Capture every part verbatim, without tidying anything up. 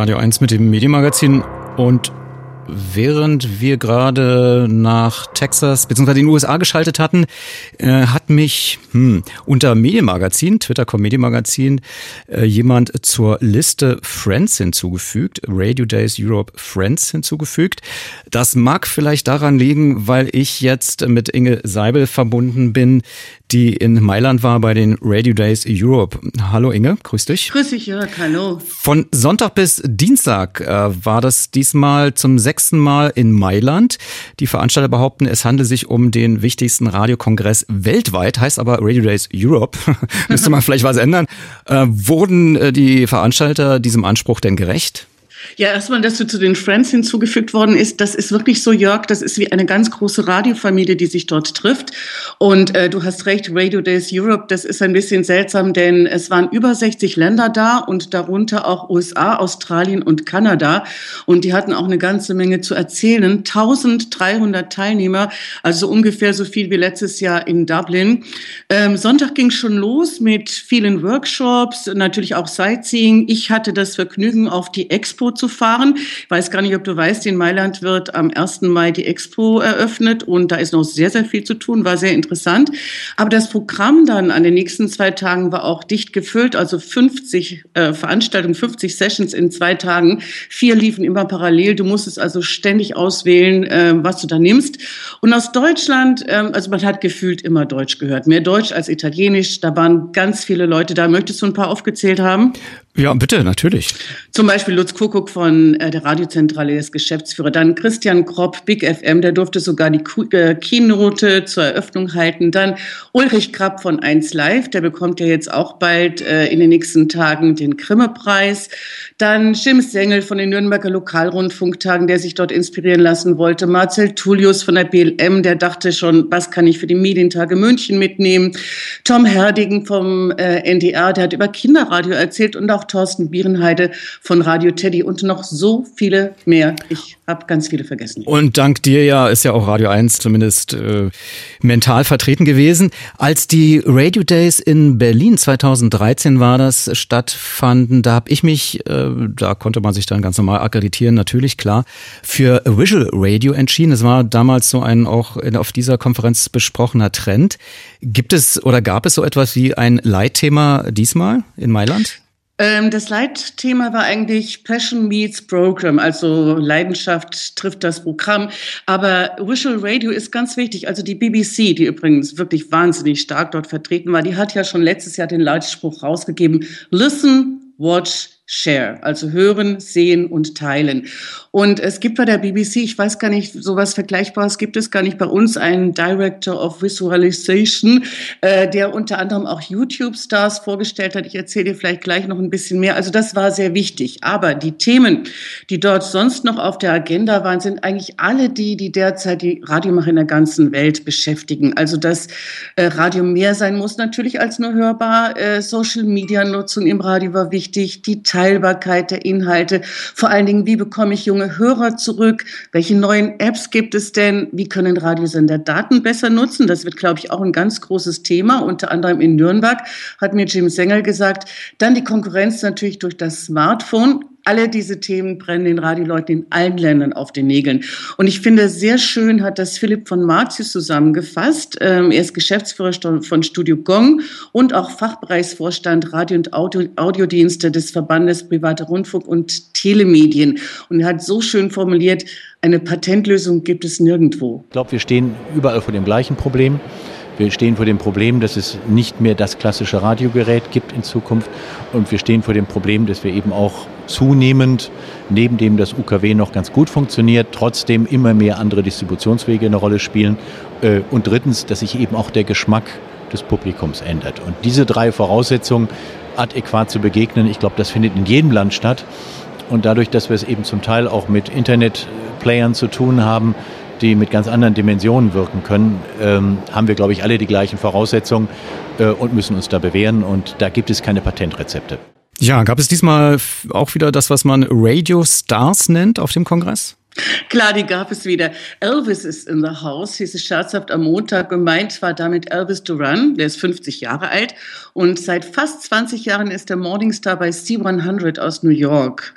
Radio eins mit dem Medienmagazin, und während wir gerade nach Texas bzw. den U S A geschaltet hatten, äh, hat mich hm, unter Medienmagazin, Twitter Punkt com Medienmagazin, äh, jemand zur Liste Friends hinzugefügt, Radio Days Europe Friends hinzugefügt. Das mag vielleicht daran liegen, weil ich jetzt mit Inge Seibel verbunden bin, die in Mailand war bei den Radio Days Europe. Hallo Inge, grüß dich. Grüß dich, Jörg, hallo. Von Sonntag bis Dienstag äh, war das diesmal zum sechsten Mal in Mailand. Die Veranstalter behaupten, es handelt sich um den wichtigsten Radiokongress weltweit, heißt aber Radio Days Europe. Müsste man vielleicht was ändern. Äh, wurden äh, die Veranstalter diesem Anspruch denn gerecht? Ja, erstmal, dass du zu den Friends hinzugefügt worden ist, das ist wirklich so, Jörg, das ist wie eine ganz große Radiofamilie, die sich dort trifft. Und äh, du hast recht, Radio Days Europe, das ist ein bisschen seltsam, denn es waren über sechzig Länder da und darunter auch U S A, Australien und Kanada. Und die hatten auch eine ganze Menge zu erzählen. eintausenddreihundert Teilnehmer, also ungefähr so viel wie letztes Jahr in Dublin. Ähm, Sonntag ging schon los mit vielen Workshops, natürlich auch Sightseeing. Ich hatte das Vergnügen, auf die Expo zu fahren. Ich weiß gar nicht, ob du weißt, in Mailand wird am ersten Mai die Expo eröffnet und da ist noch sehr, sehr viel zu tun, war sehr interessant. Aber das Programm dann an den nächsten zwei Tagen war auch dicht gefüllt, also fünfzig äh, Veranstaltungen, fünfzig Sessions in zwei Tagen. Vier liefen immer parallel. Du musstest also ständig auswählen, äh, was du da nimmst. Und aus Deutschland, äh, also man hat gefühlt immer Deutsch gehört. Mehr Deutsch als Italienisch. Da waren ganz viele Leute da. Möchtest du ein paar aufgezählt haben? Ja, bitte, natürlich. Zum Beispiel Lutz Kuckuck von äh, der Radiozentrale, des Geschäftsführer. Dann Christian Kropp, Big F M, der durfte sogar die Ku- äh, Keynote zur Eröffnung halten. Dann Ulrich Krapp von eins Live, der bekommt ja jetzt auch bald äh, in den nächsten Tagen den Grimme-Preis. Dann Jim Sengel von den Nürnberger Lokalrundfunktagen, der sich dort inspirieren lassen wollte. Marcel Tullius von der B L M, der dachte schon, was kann ich für die Medientage München mitnehmen. Tom Herdigen vom äh, N D R, der hat über Kinderradio erzählt, und auch Thorsten Bierenheide von Radio Teddy und noch so viele mehr. Ich habe ganz viele vergessen. Und dank dir ja ist ja auch Radio eins zumindest äh, mental vertreten gewesen. Als die Radio Days in Berlin zweitausenddreizehn war das, stattfanden, da habe ich mich, äh, da konnte man sich dann ganz normal akkreditieren, natürlich, klar, für Visual Radio entschieden. Es war damals so ein auch in, auf dieser Konferenz besprochener Trend. Gibt es oder gab es so etwas wie ein Leitthema diesmal in Mailand? Das Leitthema war eigentlich Passion meets Program, also Leidenschaft trifft das Programm. Aber Visual Radio ist ganz wichtig. Also die B B C, die übrigens wirklich wahnsinnig stark dort vertreten war, die hat ja schon letztes Jahr den Leitspruch rausgegeben: Listen, watch, share, also hören, sehen und teilen. Und es gibt bei der B B C, ich weiß gar nicht, sowas Vergleichbares gibt es gar nicht bei uns, einen Director of Visualization, äh, der unter anderem auch YouTube-Stars vorgestellt hat. Ich erzähle dir vielleicht gleich noch ein bisschen mehr. Also das war sehr wichtig. Aber die Themen, die dort sonst noch auf der Agenda waren, sind eigentlich alle die, die derzeit die Radiomacher in der ganzen Welt beschäftigen. Also dass äh, Radio mehr sein muss natürlich als nur hörbar. Äh, Social-Media-Nutzung im Radio war wichtig, die Teilbarkeit der Inhalte. Vor allen Dingen, wie bekomme ich junge Hörer zurück? Welche neuen Apps gibt es denn? Wie können Radiosender Daten besser nutzen? Das wird, glaube ich, auch ein ganz großes Thema. Unter anderem in Nürnberg hat mir Jim Sengel gesagt. Dann die Konkurrenz natürlich durch das Smartphone. Alle diese Themen brennen den Radioleuten in allen Ländern auf den Nägeln. Und ich finde, sehr schön hat das Philipp von Martius zusammengefasst. Er ist Geschäftsführer von Studio Gong und auch Fachbereichsvorstand Radio- und Audio- Audiodienste des Verbandes Privater Rundfunk und Telemedien. Und er hat so schön formuliert, eine Patentlösung gibt es nirgendwo. Ich glaube, wir stehen überall vor dem gleichen Problem. Wir stehen vor dem Problem, dass es nicht mehr das klassische Radiogerät gibt in Zukunft. Und wir stehen vor dem Problem, dass wir eben auch zunehmend, neben dem das U K W noch ganz gut funktioniert, trotzdem immer mehr andere Distributionswege eine Rolle spielen. Und drittens, dass sich eben auch der Geschmack des Publikums ändert. Und diese drei Voraussetzungen adäquat zu begegnen, ich glaube, das findet in jedem Land statt. Und dadurch, dass wir es eben zum Teil auch mit Internetplayern zu tun haben, die mit ganz anderen Dimensionen wirken können, ähm, haben wir, glaube ich, alle die gleichen Voraussetzungen äh, und müssen uns da bewähren. Und da gibt es keine Patentrezepte. Ja, gab es diesmal auch wieder das, was man Radio Stars nennt auf dem Kongress? Klar, die gab es wieder. Elvis is in the house, hieß es scherzhaft am Montag. Gemeint war damit Elvis Duran, der ist fünfzig Jahre alt und seit fast zwanzig Jahren ist er Morningstar bei C hundert aus New York.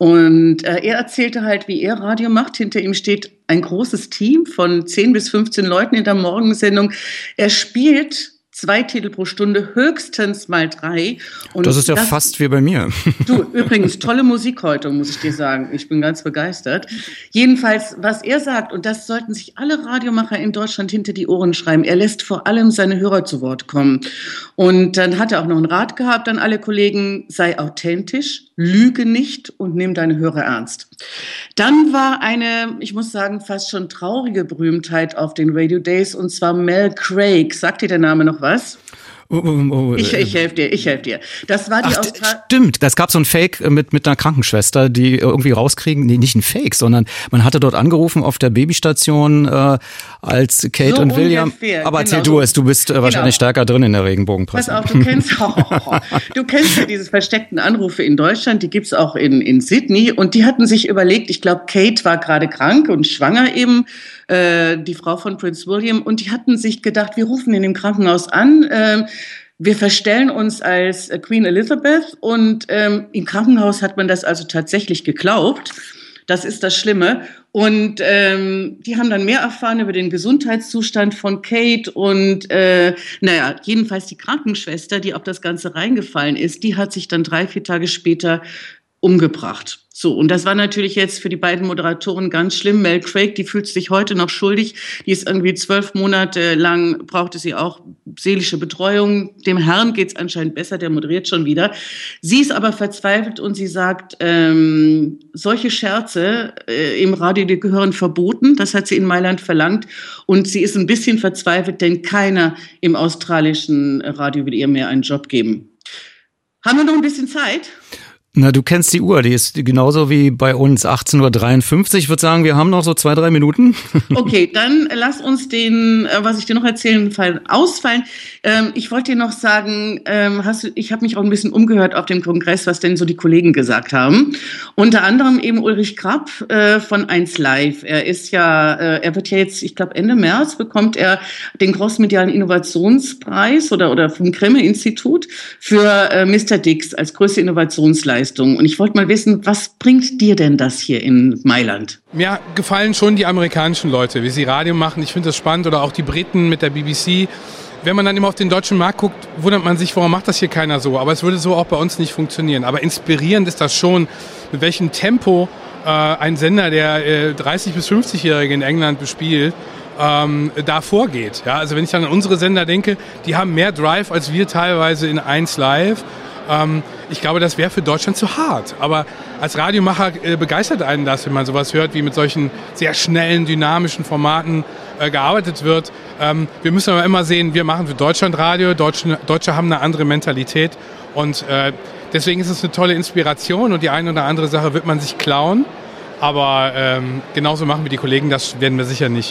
Und äh, er erzählte halt, wie er Radio macht. Hinter ihm steht ein großes Team von zehn bis fünfzehn Leuten in der Morgensendung. Er spielt zwei Titel pro Stunde, höchstens mal drei. Und das ist ja das, fast wie bei mir. Du, übrigens, tolle Musik heute, muss ich dir sagen. Ich bin ganz begeistert. Jedenfalls, was er sagt, und das sollten sich alle Radiomacher in Deutschland hinter die Ohren schreiben, er lässt vor allem seine Hörer zu Wort kommen. Und dann hat er auch noch einen Rat gehabt an alle Kollegen, sei authentisch, lüge nicht und nimm deine Hörer ernst. Dann war eine, ich muss sagen, fast schon traurige Berühmtheit auf den Radio Days, und zwar Mel Craig. Sagt dir der Name noch was? Oh, oh, oh, ich ich helfe dir, ich helfe dir. Das war die Ach, Austra- Stimmt, das gab so ein Fake mit mit einer Krankenschwester, die irgendwie rauskriegen, nee, nicht ein Fake, sondern man hatte dort angerufen auf der Babystation äh, als Kate so und William. Ungefähr, aber genau. Erzähl du es, du bist äh, genau. wahrscheinlich stärker drin in der Regenbogenpresse. Pass auf, du kennst oh, du kennst ja diese versteckten Anrufe in Deutschland, die gibt's auch in in Sydney, und die hatten sich überlegt, ich glaube, Kate war gerade krank und schwanger eben, äh, die Frau von Prince William, und die hatten sich gedacht, wir rufen in dem Krankenhaus an, äh, wir verstellen uns als Queen Elizabeth, und ähm, im Krankenhaus hat man das also tatsächlich geglaubt. Das ist das Schlimme. Und ähm, die haben dann mehr erfahren über den Gesundheitszustand von Kate. Und äh, naja, jedenfalls die Krankenschwester, die auf das Ganze reingefallen ist, die hat sich dann drei, vier Tage später umgebracht. So, und das war natürlich jetzt für die beiden Moderatoren ganz schlimm. Mel Craig, die fühlt sich heute noch schuldig. Die ist irgendwie zwölf Monate lang, brauchte sie auch seelische Betreuung. Dem Herrn geht's anscheinend besser, der moderiert schon wieder. Sie ist aber verzweifelt und sie sagt, ähm, solche Scherze äh, im Radio, die gehören verboten. Das hat sie in Mailand verlangt. Und sie ist ein bisschen verzweifelt, denn keiner im australischen Radio will ihr mehr einen Job geben. Haben wir noch ein bisschen Zeit? Na, du kennst die Uhr, die ist genauso wie bei uns achtzehn Uhr dreiundfünfzig. Ich würde sagen, wir haben noch so zwei, drei Minuten. Okay, dann lass uns den, was ich dir noch erzählen will, ausfallen. Ähm, ich wollte dir noch sagen, ähm, hast du, ich habe mich auch ein bisschen umgehört auf dem Kongress, was denn so die Kollegen gesagt haben. Unter anderem eben Ulrich Krapp äh, von eins Live. Er ist ja, äh, er wird ja jetzt, ich glaube Ende März bekommt er den Crossmedialen Innovationspreis oder oder vom Grimme-Institut für äh, Mister Dix als größte Innovationsleistung. Und ich wollte mal wissen, was bringt dir denn das hier in Mailand? Mir gefallen schon die amerikanischen Leute, wie sie Radio machen. Ich finde das spannend. Oder auch die Briten mit der B B C. Wenn man dann immer auf den deutschen Markt guckt, wundert man sich, warum macht das hier keiner so. Aber es würde so auch bei uns nicht funktionieren. Aber inspirierend ist das schon, mit welchem Tempo äh, ein Sender, der äh, dreißig- bis fünfzigjährige in England bespielt, ähm, da vorgeht. Ja, also wenn ich dann an unsere Sender denke, die haben mehr Drive als wir teilweise in eins Live. Ähm, ich glaube, das wäre für Deutschland zu hart. Aber als Radiomacher äh, begeistert einen das, wenn man sowas hört, wie mit solchen sehr schnellen, dynamischen Formaten äh, gearbeitet wird. Ähm, wir müssen aber immer sehen, wir machen für Deutschland Radio. Deutsche, Deutsche haben eine andere Mentalität. Und äh, deswegen ist es eine tolle Inspiration. Und die eine oder andere Sache wird man sich klauen. Aber ähm, genauso machen wir die Kollegen, das werden wir sicher nicht.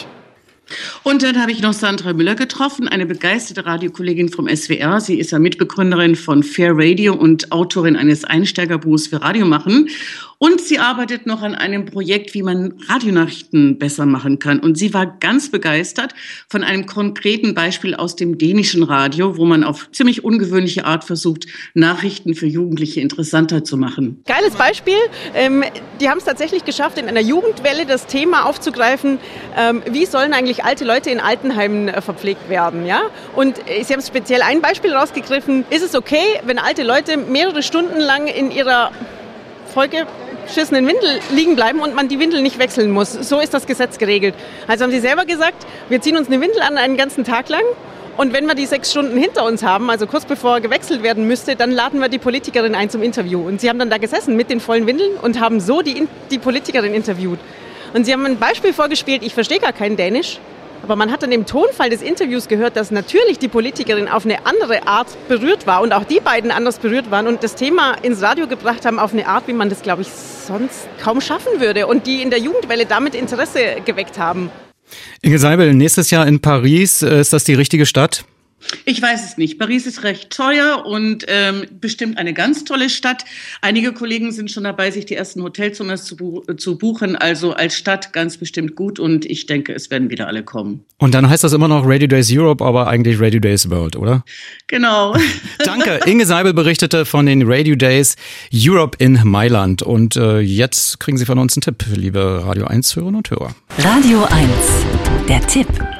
Und dann habe ich noch Sandra Müller getroffen, eine begeisterte Radiokollegin vom S W R. Sie ist ja Mitbegründerin von Fair Radio und Autorin eines Einsteigerbuchs für Radiomachen. Und sie arbeitet noch an einem Projekt, wie man Radionachrichten besser machen kann. Und sie war ganz begeistert von einem konkreten Beispiel aus dem dänischen Radio, wo man auf ziemlich ungewöhnliche Art versucht, Nachrichten für Jugendliche interessanter zu machen. Geiles Beispiel. Ähm, die haben es tatsächlich geschafft, in einer Jugendwelle das Thema aufzugreifen, ähm, wie sollen eigentlich alte Leute in Altenheimen äh, verpflegt werden. Ja? Und äh, sie haben speziell ein Beispiel rausgegriffen. Ist es okay, wenn alte Leute mehrere Stunden lang in ihrer vollgeschissenen Windel liegen bleiben und man die Windel nicht wechseln muss? So ist das Gesetz geregelt. Also haben sie selber gesagt, wir ziehen uns eine Windel an einen ganzen Tag lang. Und wenn wir die sechs Stunden hinter uns haben, also kurz bevor gewechselt werden müsste, dann laden wir die Politikerin ein zum Interview. Und sie haben dann da gesessen mit den vollen Windeln und haben so die, die Politikerin interviewt. Und sie haben ein Beispiel vorgespielt, ich verstehe gar kein Dänisch, aber man hat dann im Tonfall des Interviews gehört, dass natürlich die Politikerin auf eine andere Art berührt war und auch die beiden anders berührt waren und das Thema ins Radio gebracht haben auf eine Art, wie man das, glaube ich, sonst kaum schaffen würde und die in der Jugendwelle damit Interesse geweckt haben. Inge Seibel, nächstes Jahr in Paris, ist das die richtige Stadt? Ich weiß es nicht. Paris ist recht teuer und ähm, bestimmt eine ganz tolle Stadt. Einige Kollegen sind schon dabei, sich die ersten Hotelzimmer zu, bu- zu buchen. Also als Stadt ganz bestimmt gut und ich denke, es werden wieder alle kommen. Und dann heißt das immer noch Radio Days Europe, aber eigentlich Radio Days World, oder? Genau. Danke. Inge Seibel berichtete von den Radio Days Europe in Mailand. Und äh, jetzt kriegen Sie von uns einen Tipp, liebe Radio eins Hörerinnen und Hörer. Radio eins, der Tipp.